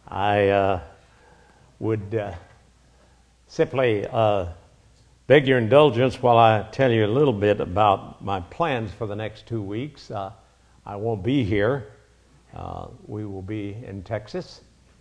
I would simply beg your indulgence while I tell you a little bit about my plans for the next 2 weeks. I won't be here. We will be in Texas.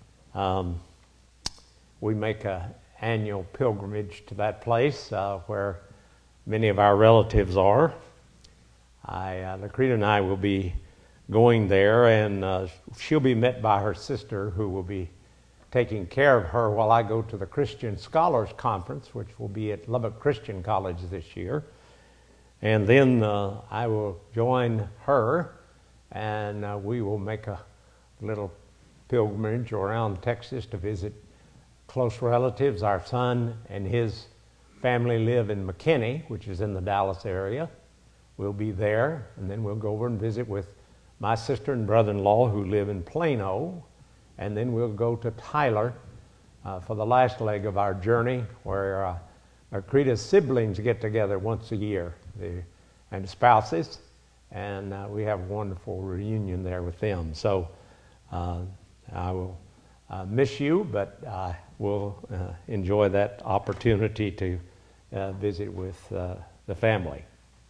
We make an annual pilgrimage to that place where many of our relatives are. Lakrita and I will be going there, and she'll be met by her sister, who will be taking care of her while I go to the Christian Scholars Conference, which will be at Lubbock Christian College this year. And then I will join her, and we will make a little pilgrimage around Texas to visit close relatives. Our son and his family live in McKinney, which is in the Dallas area. We'll be there, and then we'll go over and visit with my sister and brother-in-law who live in Plano, and then we'll go to Tyler for the last leg of our journey, where Lakrita's siblings get together once a year, and spouses, and we have a wonderful reunion there with them. So I will miss you, but I will enjoy that opportunity to visit with the family.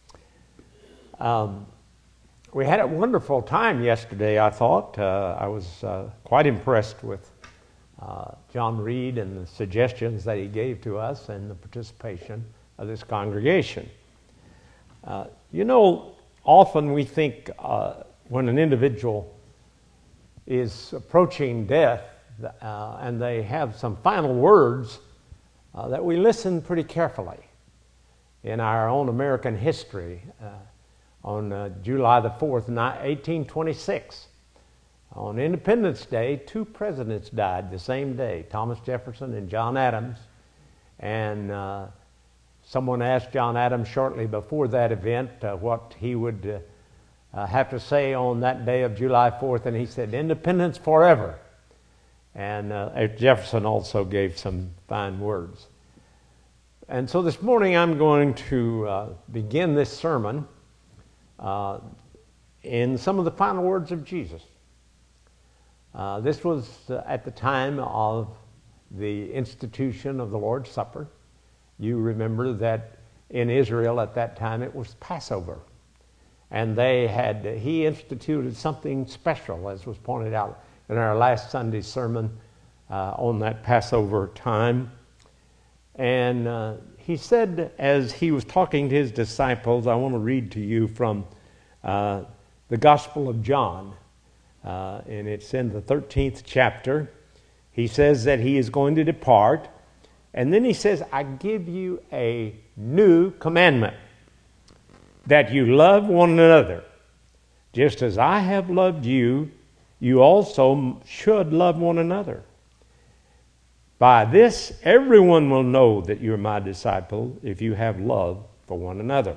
We had a wonderful time yesterday, I thought. I was quite impressed with John Reed and the suggestions that he gave to us and the participation of this congregation. Often we think when an individual is approaching death and they have some final words, that we listen pretty carefully. In our own American history, on July the 4th, 1826, on Independence Day, 2 presidents died the same day, Thomas Jefferson and John Adams. And someone asked John Adams shortly before that event what he would have to say on that day of July 4th, and he said, "Independence forever." And Jefferson also gave some fine words. And so this morning I'm going to begin this sermon in some of the final words of Jesus. This was at the time of the institution of the Lord's Supper. You remember that in Israel at that time it was Passover. And he instituted something special, as was pointed out in our last Sunday's sermon on that Passover time. And he said, as he was talking to his disciples, I want to read to you from the Gospel of John, and it's in the 13th chapter. He says that he is going to depart, and then he says, I give you a new commandment, that you love one another. Just as I have loved you, you also should love one another. By this, everyone will know that you're my disciple if you have love for one another.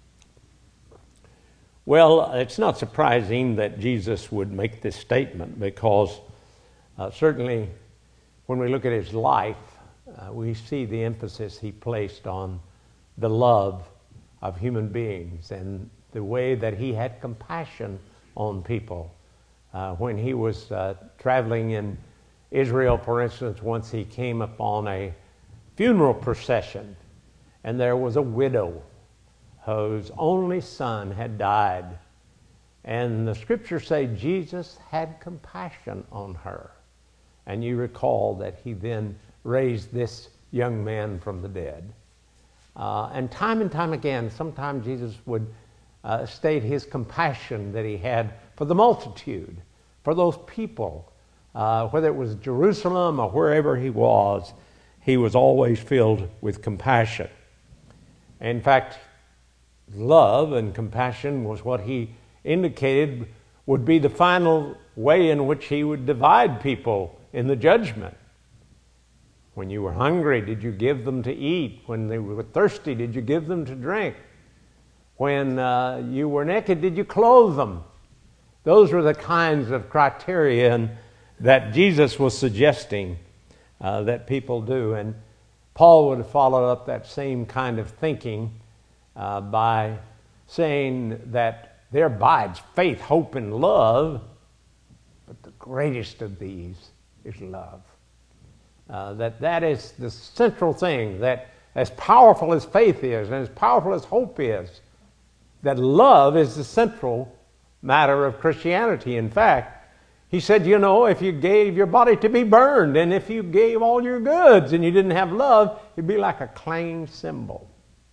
Well, it's not surprising that Jesus would make this statement, because certainly when we look at his life, we see the emphasis he placed on the love of human beings and the way that he had compassion on people. When he was traveling in Israel, for instance, once he came upon a funeral procession, and there was a widow whose only son had died. And the scriptures say Jesus had compassion on her. And you recall that he then raised this young man from the dead. And time again, sometimes Jesus would state his compassion that he had for the multitude, for those people, whether it was Jerusalem or wherever he was always filled with compassion. In fact, love and compassion was what he indicated would be the final way in which he would divide people in the judgment. When you were hungry, did you give them to eat? When they were thirsty, did you give them to drink? When you were naked, did you clothe them? Those were the kinds of criterion that Jesus was suggesting that people do. And Paul would have followed up that same kind of thinking by saying that there abides faith, hope, and love, but the greatest of these is love. That is the central thing, that as powerful as faith is and as powerful as hope is, that love is the central matter of Christianity. In fact, he said, if you gave your body to be burned and if you gave all your goods and you didn't have love, it'd be like a clanged cymbal.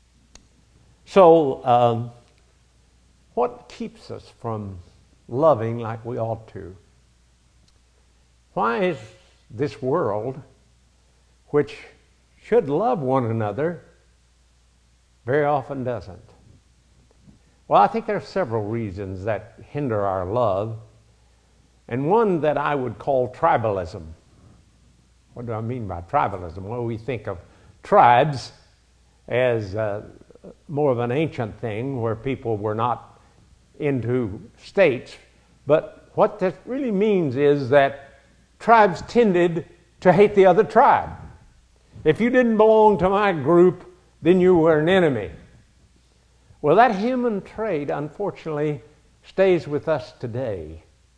So, what keeps us from loving like we ought to? Why is this world, which should love one another, very often doesn't? Well, I think there are several reasons that hinder our love, and one that I would call tribalism. What do I mean by tribalism? Well, we think of tribes as more of an ancient thing where people were not into states, but what that really means is that tribes tended to hate the other tribe. If you didn't belong to my group, then you were an enemy. Well, that human trait, unfortunately, stays with us today.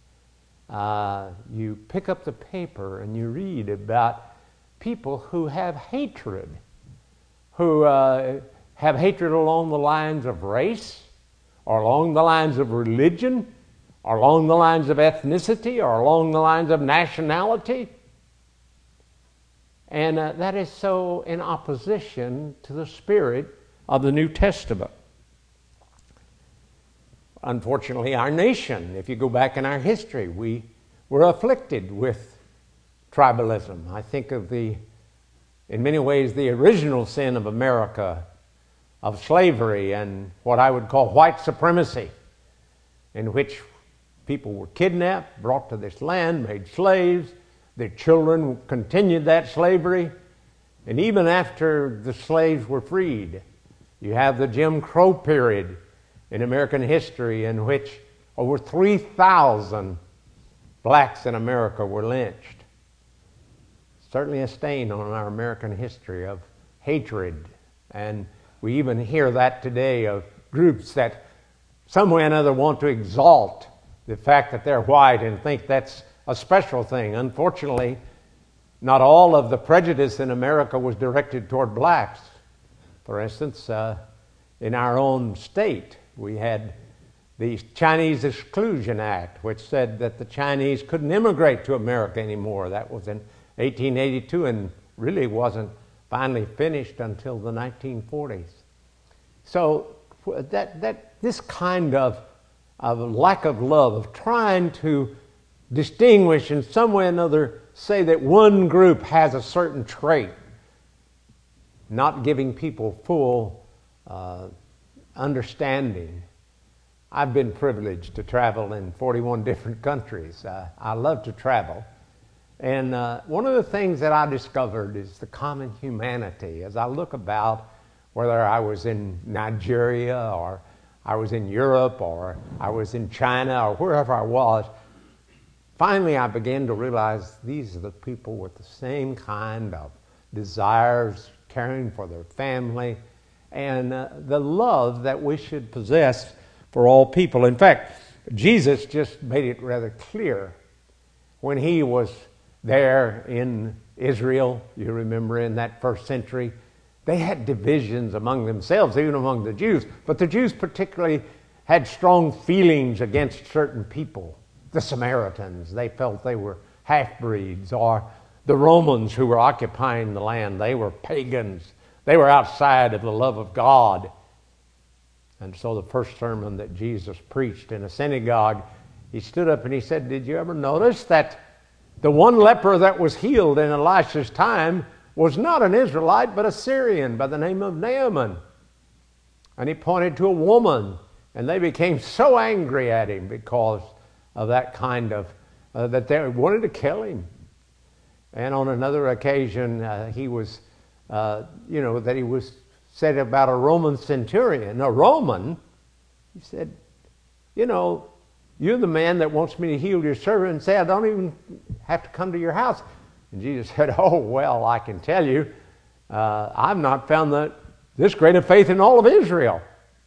You pick up the paper and you read about people who have hatred, who have hatred along the lines of race, or along the lines of religion, or along the lines of ethnicity, or along the lines of nationality. And that is so in opposition to the spirit of the New Testament. Unfortunately, our nation, if you go back in our history, we were afflicted with tribalism. I think of in many ways, the original sin of America, of slavery and what I would call white supremacy, in which people were kidnapped, brought to this land, made slaves. Their children continued that slavery. And even after the slaves were freed, you have the Jim Crow period in American history in which over 3,000 blacks in America were lynched. Certainly a stain on our American history of hatred. And we even hear that today of groups that some way or another want to exalt the fact that they're white and think that's a special thing. Unfortunately, not all of the prejudice in America was directed toward blacks. For instance, in our own state, we had the Chinese Exclusion Act, which said that the Chinese couldn't immigrate to America anymore. That was in 1882 and really wasn't finally finished until the 1940s. So this kind of lack of love, of trying to distinguish in some way or another, say that one group has a certain trait, not giving people full understanding. I've been privileged to travel in 41 different countries. I love to travel. And one of the things that I discovered is the common humanity. As I look about, whether I was in Nigeria or I was in Europe or I was in China or wherever I was, finally I began to realize these are the people with the same kind of desires, caring for their family, and the love that we should possess for all people. In fact, Jesus just made it rather clear when he was there in Israel. You remember in that first century, they had divisions among themselves, even among the Jews. But the Jews particularly had strong feelings against certain people. The Samaritans, they felt they were half-breeds, or the Romans who were occupying the land, they were pagans. They were outside of the love of God. And so the first sermon that Jesus preached in a synagogue, he stood up and he said, "Did you ever notice that the one leper that was healed in Elisha's time was not an Israelite, but a Syrian by the name of Naaman?" And he pointed to a woman, and they became so angry at him because of that kind of, that they wanted to kill him. And on another occasion, he was, that he was said about a Roman centurion. A Roman, he said, you're the man that wants me to heal your servant, and say I don't even have to come to your house. And Jesus said, "Oh, well, I can tell you, I've not found this great a faith in all of Israel."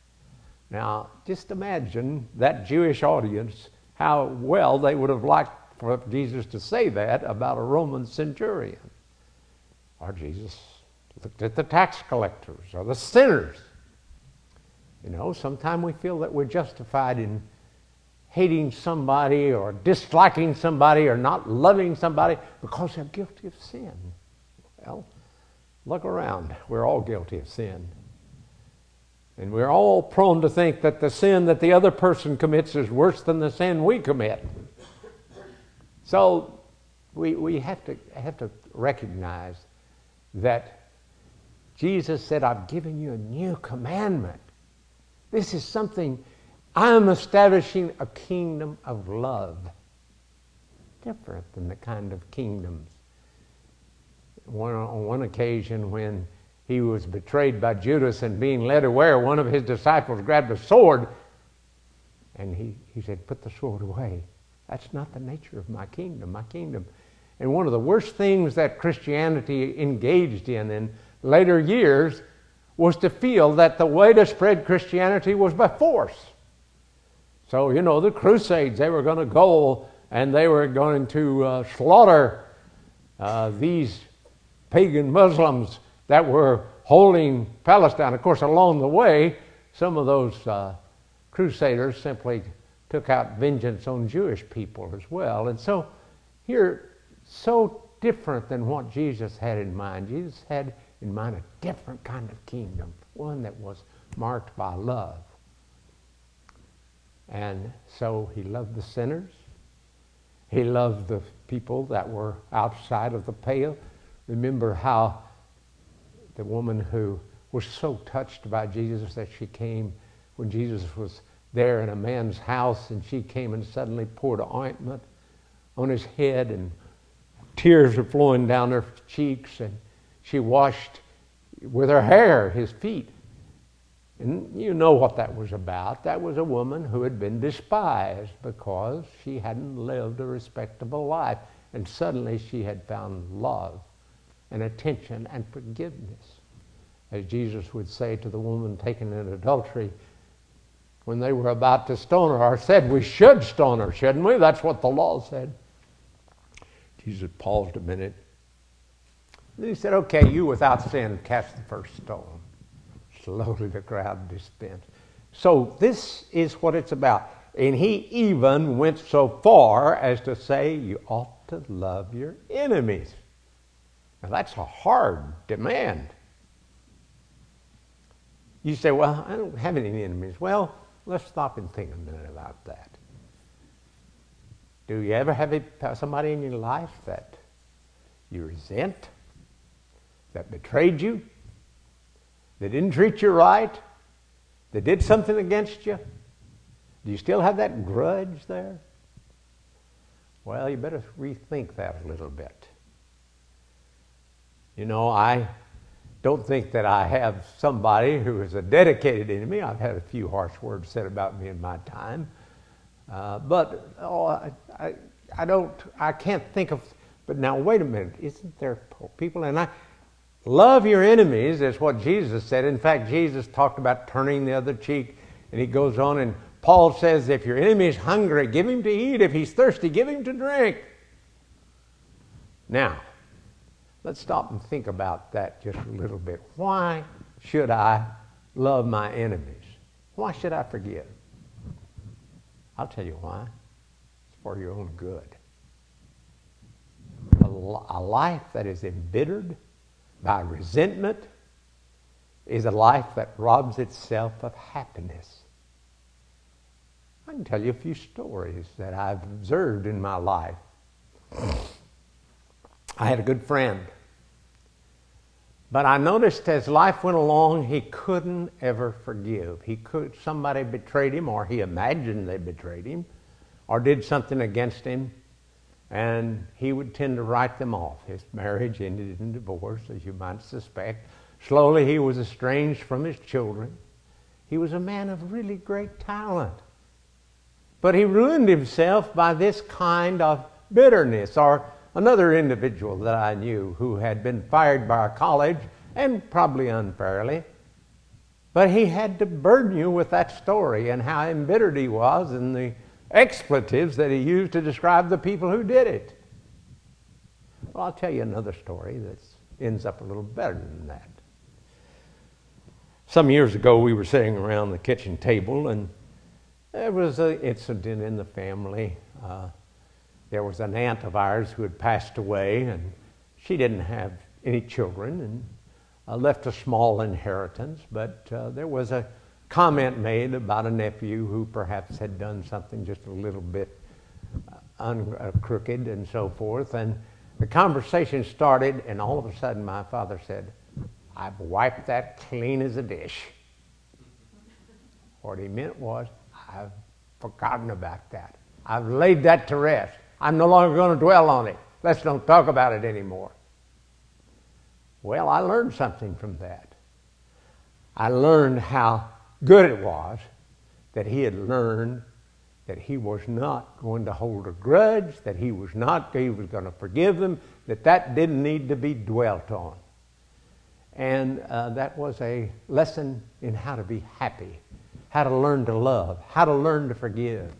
Now, just imagine that Jewish audience, how well they would have liked for Jesus to say that about a Roman centurion. Or Jesus looked at the tax collectors or the sinners. You know, sometimes we feel that we're justified in hating somebody or disliking somebody or not loving somebody because they're guilty of sin. Well, look around. We're all guilty of sin. And we're all prone to think that the sin that the other person commits is worse than the sin we commit. So we have to recognize that Jesus said, I've given you a new commandment. This is something, I'm establishing a kingdom of love. Different than the kind of kingdoms. On one occasion when he was betrayed by Judas and being led away, one of his disciples grabbed a sword and he said, put the sword away. That's not the nature of my kingdom. My kingdom. And one of the worst things that Christianity engaged in later years was to feel that the way to spread Christianity was by force. So, you know, the Crusades, they were going to go and they were going to slaughter these pagan Muslims that were holding Palestine. Of course, along the way, some of those crusaders simply took out vengeance on Jewish people as well. And so here, so different than what Jesus had in mind. Jesus had in mind a different kind of kingdom, one that was marked by love. And so he loved the sinners. He loved the people that were outside of the pale. Remember how the woman who was so touched by Jesus that she came when Jesus was there in a man's house, and she came and suddenly poured ointment on his head, and tears were flowing down her cheeks, and she washed with her hair his feet. And you know what that was about. That was a woman who had been despised because she hadn't lived a respectable life, and suddenly she had found love and attention and forgiveness. As Jesus would say to the woman taken in adultery when they were about to stone her, or said we should stone her, shouldn't we? That's what the law said. Jesus paused a minute. Then he said, okay, you without sin, cast the first stone. Slowly the crowd dispersed. So this is what it's about. And he even went so far as to say you ought to love your enemies. Now that's a hard demand. You say, well, I don't have any enemies. Well, let's stop and think a minute about that. Do you ever have somebody in your life that you resent, that betrayed you, that didn't treat you right, that did something against you? Do you still have that grudge there? Well, you better rethink that a little bit. You know, I don't think that I have somebody who is a dedicated enemy. I've had a few harsh words said about me in my time. I can't think of, but now wait a minute, isn't there people, and love your enemies is what Jesus said. In fact, Jesus talked about turning the other cheek, and he goes on, and Paul says, if your enemy is hungry, give him to eat. If he's thirsty, give him to drink. Now, let's stop and think about that just a little bit. Why should I love my enemies? Why should I forgive? I'll tell you why. It's for your own good. A life that is embittered by resentment is a life that robs itself of happiness. I can tell you a few stories that I've observed in my life. I had a good friend, but I noticed as life went along, he couldn't ever forgive. Somebody betrayed him, or he imagined they betrayed him, or did something against him, and he would tend to write them off. His marriage ended in divorce, as you might suspect. Slowly he was estranged from his children. He was a man of really great talent. But he ruined himself by this kind of bitterness. Or another individual that I knew who had been fired by a college, and probably unfairly, but he had to burden you with that story and how embittered he was and the expletives that he used to describe the people who did it. Well, I'll tell you another story that ends up a little better than that. Some years ago, we were sitting around the kitchen table, and there was an incident in the family. There was an aunt of ours who had passed away, and she didn't have any children and left a small inheritance, but there was a comment made about a nephew who perhaps had done something just a little bit crooked and so forth. And the conversation started, and all of a sudden my father said, "I've wiped that clean as a dish." What he meant was, I've forgotten about that. I've laid that to rest. I'm no longer going to dwell on it. Let's don't talk about it anymore. Well, I learned something from that. I learned how good it was that he had learned that he was not going to hold a grudge, that he was going to forgive them, that didn't need to be dwelt on. And that was a lesson in how to be happy, how to learn to love, how to learn to forgive.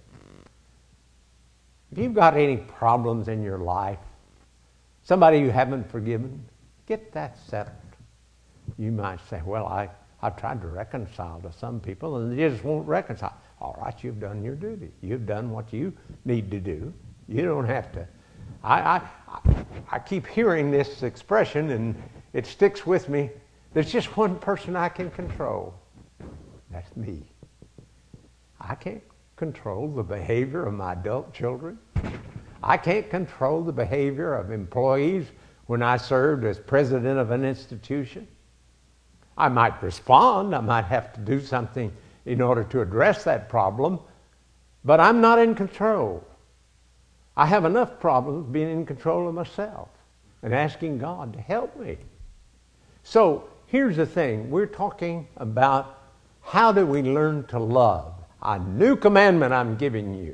If you've got any problems in your life, somebody you haven't forgiven, get that settled. You might say, well, I've tried to reconcile to some people and they just won't reconcile. All right, you've done your duty. You've done what you need to do. You don't have to. I keep hearing this expression and it sticks with me. There's just one person I can control. That's me. I can't control the behavior of my adult children. I can't control the behavior of employees when I served as president of an institution. I might respond. I might have to do something in order to address that problem, but I'm not in control. I have enough problems being in control of myself and asking God to help me. So here's the thing. We're talking about how do we learn to love? A new commandment I'm giving you.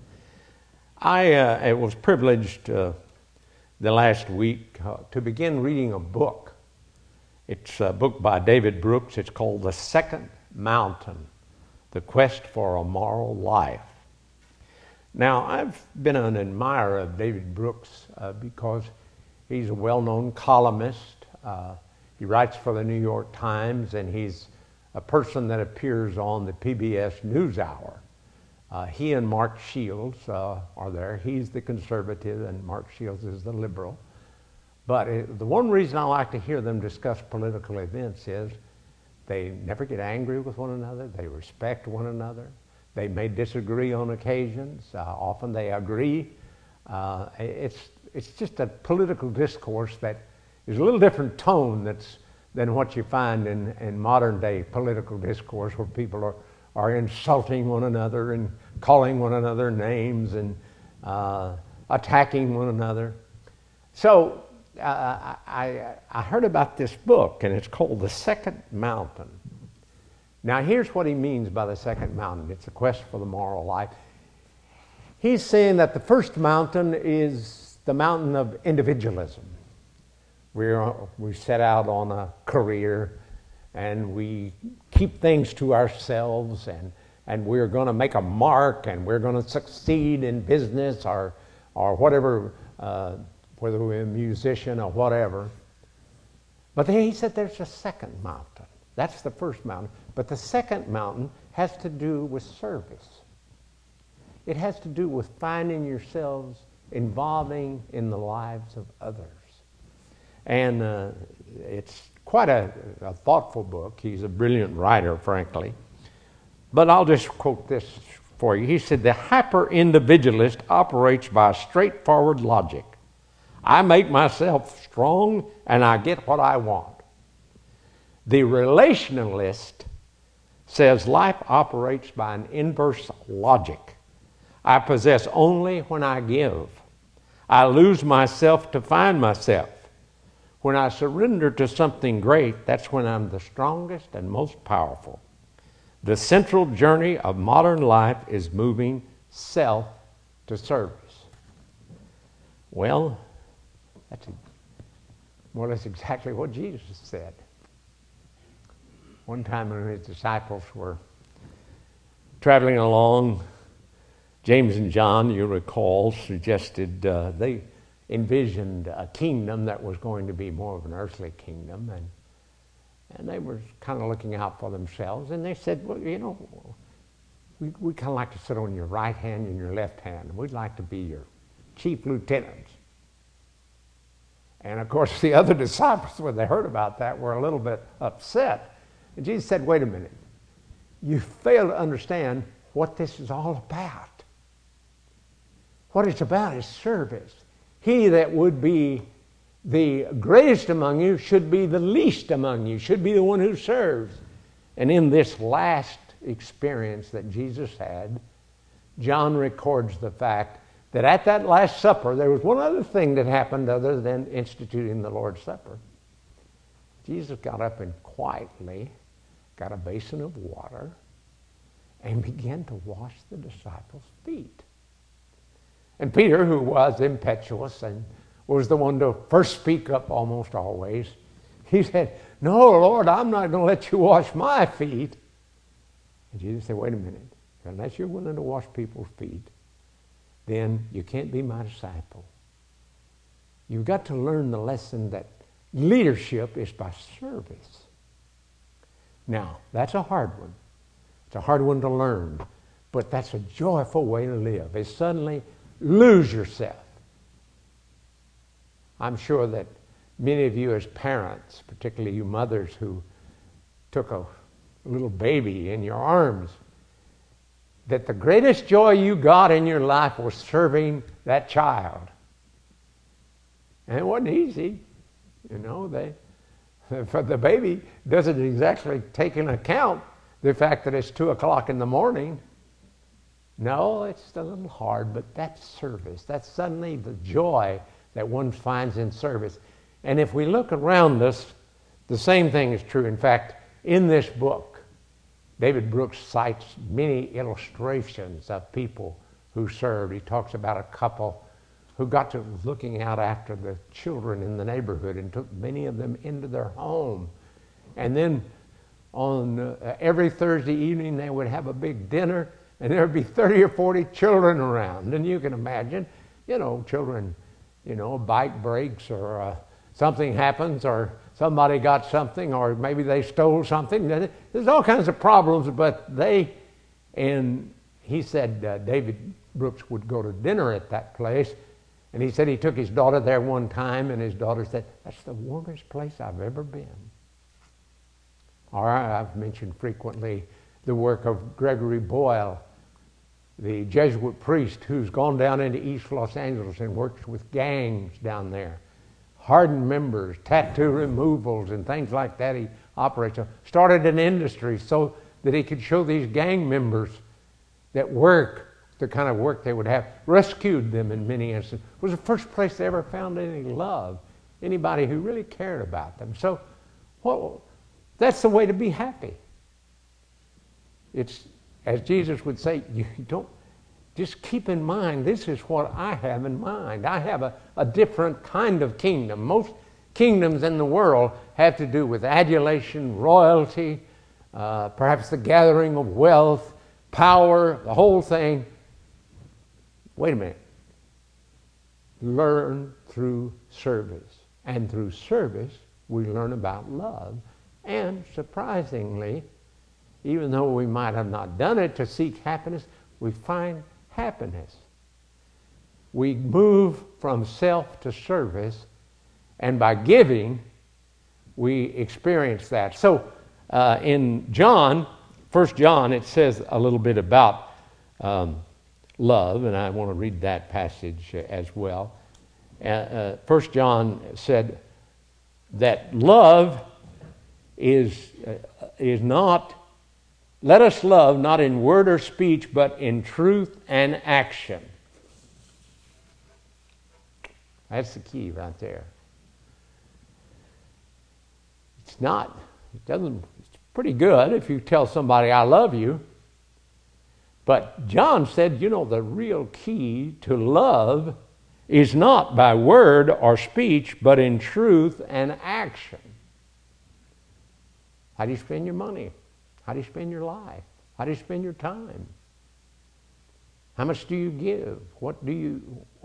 I was privileged the last week to begin reading a book. It's a book by David Brooks. It's called The Second Mountain, The Quest for a Moral Life. Now, I've been an admirer of David Brooks because he's a well-known columnist. He writes for the New York Times, and he's a person that appears on the PBS NewsHour. He and Mark Shields are there. He's the conservative, and Mark Shields is the liberal. But the one reason I like to hear them discuss political events is they never get angry with one another. They respect one another. They may disagree on occasions. Often they agree. It's just a political discourse that is a little different tone than what you find in modern day political discourse, where people are insulting one another and calling one another names and attacking one another. So I heard about this book, and it's called The Second Mountain. Now, here's what he means by the second mountain. It's a quest for the moral life. He's saying that the first mountain is the mountain of individualism. We set out on a career, and we keep things to ourselves, and we're going to make a mark, and we're going to succeed in business or whatever, whether we're a musician or whatever. But then he said there's a second mountain. That's the first mountain. But the second mountain has to do with service. It has to do with finding yourselves involving in the lives of others. And it's quite a thoughtful book. He's a brilliant writer, frankly. But I'll just quote this for you. He said, the hyper-individualist operates by straightforward logic. I make myself strong and I get what I want. The relationalist says life operates by an inverse logic. I possess only when I give. I lose myself to find myself. When I surrender to something great, that's when I'm the strongest and most powerful. The central journey of modern life is moving self to service. Well, that's more or less exactly what Jesus said. One time when his disciples were traveling along James and John, you recall, suggested they envisioned a kingdom that was going to be more of an earthly kingdom, and they were kind of looking out for themselves, and they said, well, you know, we kind of like to sit on your right hand and your left hand. We'd like to be your chief lieutenants. And of course, the other disciples, when they heard about that, were a little bit upset. And Jesus said, wait a minute. You fail to understand what this is all about. What it's about is service. He that would be the greatest among you should be the least among you, should be the one who serves. And in this last experience that Jesus had, John records the fact that at that Last Supper, there was one other thing that happened other than instituting the Lord's Supper. Jesus got up and quietly got a basin of water and began to wash the disciples' feet. And Peter, who was impetuous and was the one to first speak up almost always, he said, no, Lord, I'm not going to let you wash my feet. And Jesus said, wait a minute. Unless you're willing to wash people's feet, then you can't be my disciple. You've got to learn the lesson that leadership is by service. Now, that's a hard one. It's a hard one to learn, but that's a joyful way to live, is suddenly lose yourself. I'm sure that many of you as parents, particularly you mothers who took a little baby in your arms, that the greatest joy you got in your life was serving that child. And it wasn't easy. You know, for the baby doesn't exactly take into account the fact that it's 2 o'clock in the morning. No, it's a little hard, but that's service. That's suddenly the joy that one finds in service. And if we look around us, the same thing is true. In fact, in this book, David Brooks cites many illustrations of people who served. He talks about a couple who got to looking out after the children in the neighborhood and took many of them into their home. And then on every Thursday evening, they would have a big dinner, and there would be 30 or 40 children around. And you can imagine, you know, children, you know, a bike breaks or something happens or somebody got something or maybe they stole something. There's all kinds of problems, but and he said David Brooks would go to dinner at that place, and he said he took his daughter there one time, and his daughter said, that's the warmest place I've ever been. Or I've mentioned frequently the work of Gregory Boyle, the Jesuit priest who's gone down into East Los Angeles and works with gangs down there. Hardened members, tattoo removals, and things like that he operates on. Started an industry so that he could show these gang members that work, the kind of work they would have, rescued them in many instances. It was the first place they ever found any love, anybody who really cared about them. So that's the way to be happy. It's, as Jesus would say, you don't, just keep in mind, this is what I have in mind. I have a different kind of kingdom. Most kingdoms in the world have to do with adulation, royalty, perhaps the gathering of wealth, power, the whole thing. Wait a minute. Learn through service. And through service, we learn about love. And surprisingly, even though we might have not done it to seek happiness, we find happiness. We move from self to service, and by giving, we experience that. So in John, 1 John, it says a little bit about love, and I want to read that passage as well. 1 John said that love is not, let us love not in word or speech, but in truth and action. That's the key right there. It's pretty good if you tell somebody, I love you. But John said, you know, the real key to love is not by word or speech, but in truth and action. How do you spend your money? How do you spend your life? How do you spend your time? How much do you give? What do you,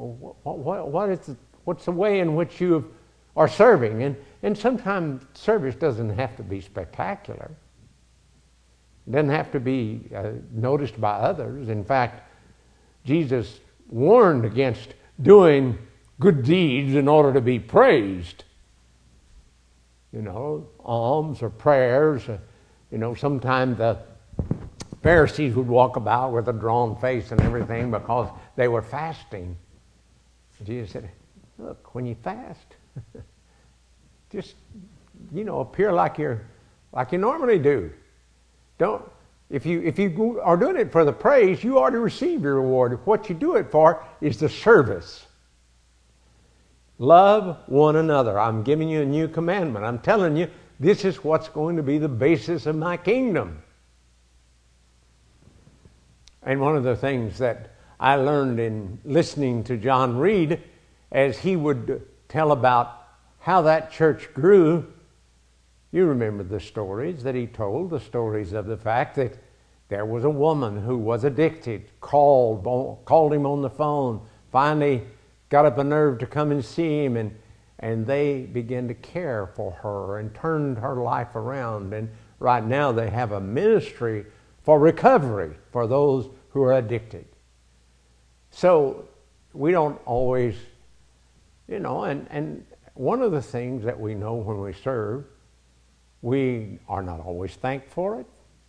what's the way in which you are serving? And sometimes service doesn't have to be spectacular. It doesn't have to be noticed by others. In fact, Jesus warned against doing good deeds in order to be praised. You know, alms or prayers. You know, sometimes the Pharisees would walk about with a drawn face and everything because they were fasting. Jesus said, look, when you fast, just, you know, appear like you normally do. Don't, if you are doing it for the praise, you already receive your reward. What you do it for is the service. Love one another. I'm giving you a new commandment. I'm telling you, this is what's going to be the basis of my kingdom. And one of the things that I learned in listening to John Reed, as he would tell about how that church grew, you remember the stories that he told, the stories of the fact that there was a woman who was addicted, called him on the phone, finally got up a nerve to come and see him, and they began to care for her and turned her life around. And right now they have a ministry for recovery for those who are addicted. So we don't always, you know, and one of the things that we know when we serve, we are not always thanked for it.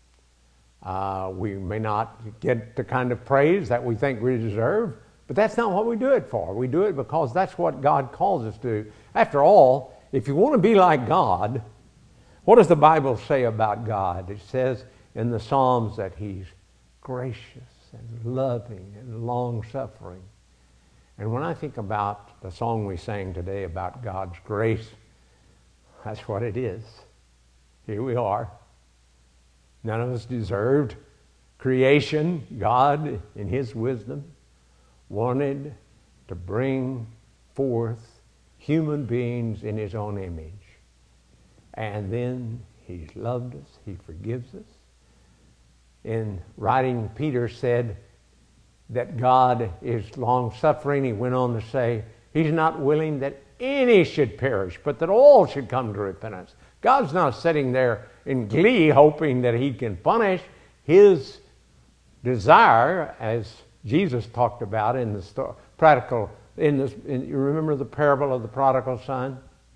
We may not get the kind of praise that we think we deserve, but that's not what we do it for. We do it because that's what God calls us to do. After all, if you want to be like God, what does the Bible say about God? It says in the Psalms that He's gracious and loving and long-suffering. And when I think about the song we sang today about God's grace, that's what it is. Here we are. None of us deserved creation. God, in His wisdom, wanted to bring forth human beings in His own image. And then He's loved us. He forgives us. In writing, Peter said that God is long-suffering. He went on to say, He's not willing that any should perish, but that all should come to repentance. God's not sitting there in glee hoping that He can punish. His desire, as Jesus talked about in the you remember the parable of the prodigal son?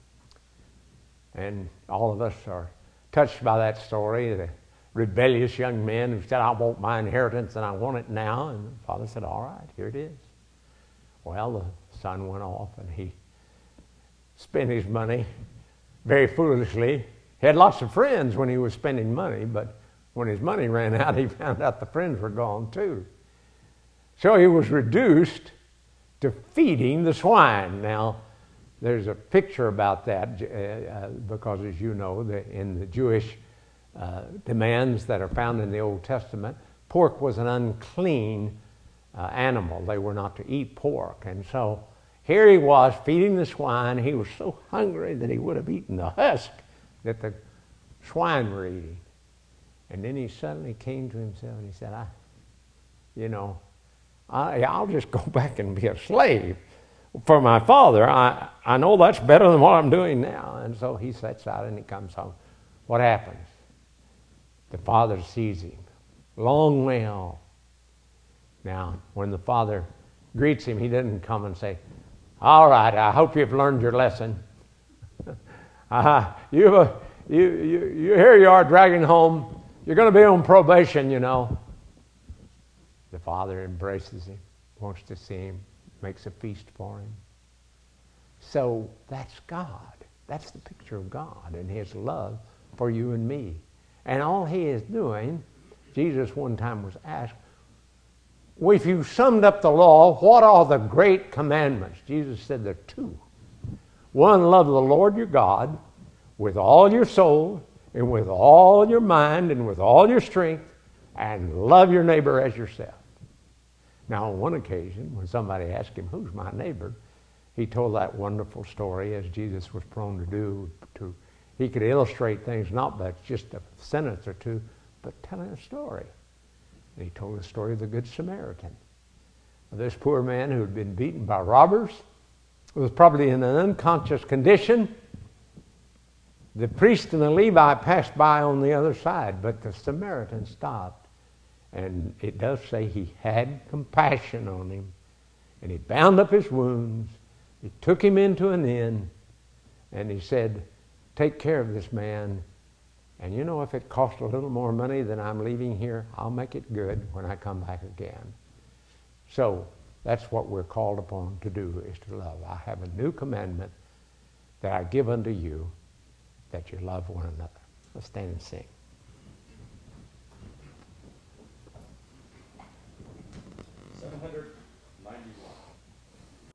And all of us are touched by that story. The rebellious young man who said, I want my inheritance and I want it now. And the father said, all right, here it is. Well, the son went off and he spent his money very foolishly. He had lots of friends when he was spending money, but when his money ran out, he found out the friends were gone too. So he was reduced to feeding the swine. Now, there's a picture about that because, as you know, in the Jewish demands that are found in the Old Testament, pork was an unclean animal. They were not to eat pork. And so here he was feeding the swine. He was so hungry that he would have eaten the husk that the swine were eating. And then he suddenly came to himself and he said, I'll just go back and be a slave for my father. I know that's better than what I'm doing now. And so he sets out and he comes home. What happens? The father sees him. Long way off. Now, when the father greets him, he doesn't come and say, all right, I hope you've learned your lesson. Here you are dragging home. You're going to be on probation, you know. The father embraces him, wants to see him, makes a feast for him. So that's God. That's the picture of God and His love for you and me. And all He is doing, Jesus one time was asked, well, if you summed up the law, what are the great commandments? Jesus said there are two. One, love the Lord your God with all your soul and with all your mind and with all your strength, and love your neighbor as yourself. Now, on one occasion, when somebody asked him, who's my neighbor? He told that wonderful story, as Jesus was prone to do. He could illustrate things not by just a sentence or two, but telling a story. And he told the story of the Good Samaritan. this poor man who had been beaten by robbers, was probably in an unconscious condition. The priest and the Levite passed by on the other side, but the Samaritan stopped. And it does say he had compassion on him. And he bound up his wounds. He took him into an inn. And he said, take care of this man. And you know, if it costs a little more money than I'm leaving here, I'll make it good when I come back again. So that's what we're called upon to do, is to love. I have a new commandment that I give unto you, that you love one another. Let's stand and sing.